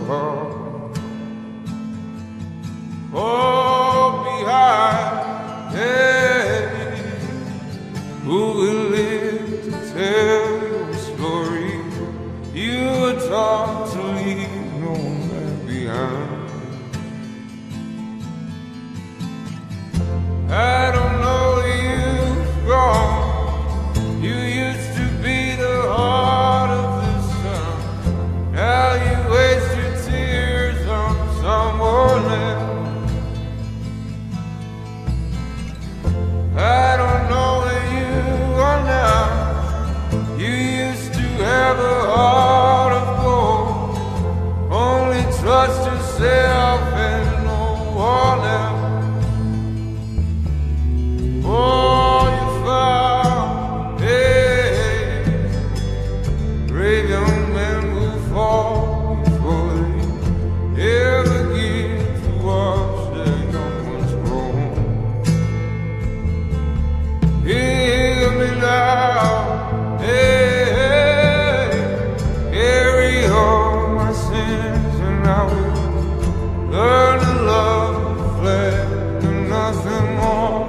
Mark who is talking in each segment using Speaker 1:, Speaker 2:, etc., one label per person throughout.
Speaker 1: heart. Oh, behind, hey, who will live to tell your story? You were taught to leave no man behind. I don't know where you've gone. You used to be the heart of the sun. Now you waste your tears on someone else. I don't know where you are now. You used to have a heart of gold. Only trust yourself and no one else. Oh, you found a brave young man will fall before they ever get to watch their young ones grow. Hear me now, hey, carry all my sins and I will learn to love the flesh and nothing more.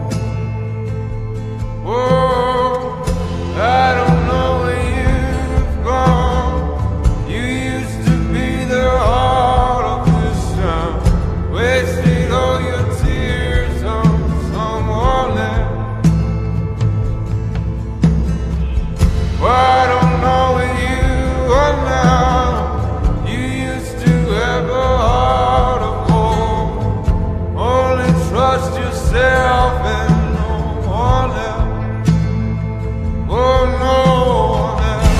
Speaker 1: Oh, I don't know where you've gone. You used to be the heart of the sun. Wasted all your tears on someone else. Well, I don't know where you are now. You used to have a heart of gold. Only trust yourself and no one else. Oh, no one else.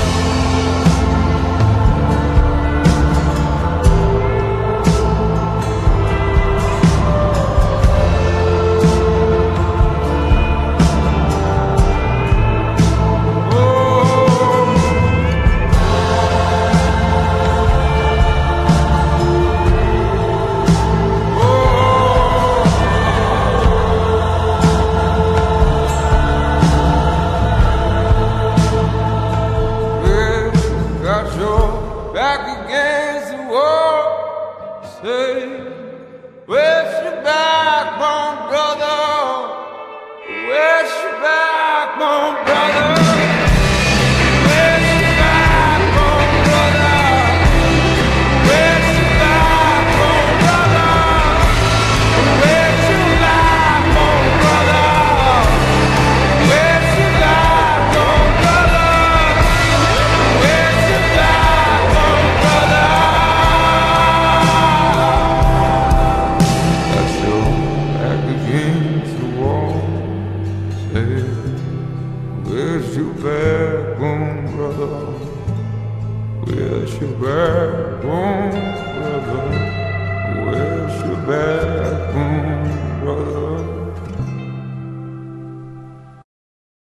Speaker 1: Got your back against the wall. Say, where's your backbone, brother? Where's your backbone, brother? Where's your backbone, brother? Where's your backbone, brother? Where's your backbone, brother? Where's your backbone, brother? Where's your backbone, brother? Got your back against the wall. Say, where's your backbone, brother? Where's your backbone, brother? Where's your backbone, brother?